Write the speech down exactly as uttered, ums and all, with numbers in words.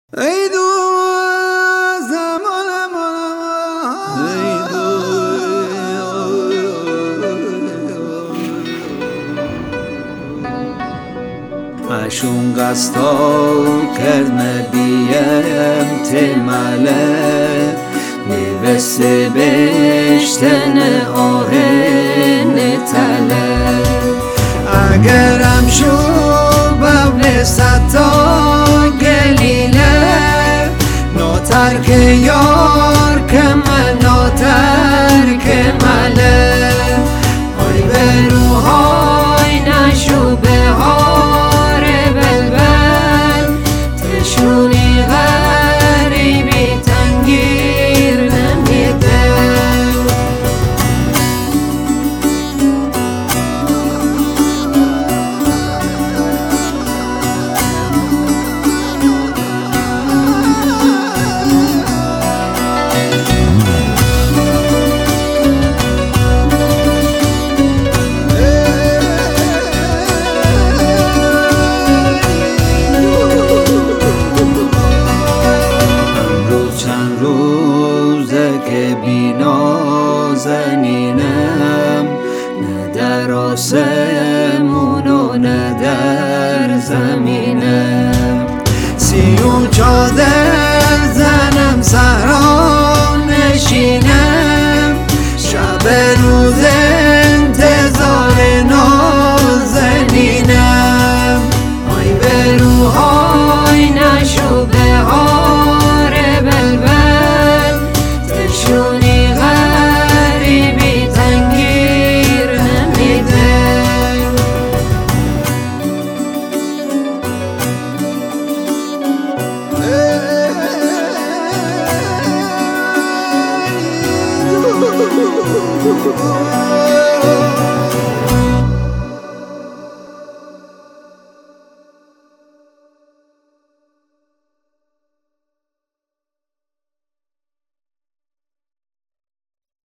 ای دو زمان من ای دو اشون قستا کرد بیم تماله میوسته بشتن آهن تله اگرم شو ببل ستا گلیله نوتر که یار که من نوتر که مله های به روحای نشو به هار بلبل تشونی غریبی تنگیر نمیده که بی نازنینم نه در آسمون و نه در زمینم سیون چادر زنم صحرا نشینم شب روز انتظار نازنینم آی به روحای نشو به هار بلبل تشونی غریبی تنگیر نمیده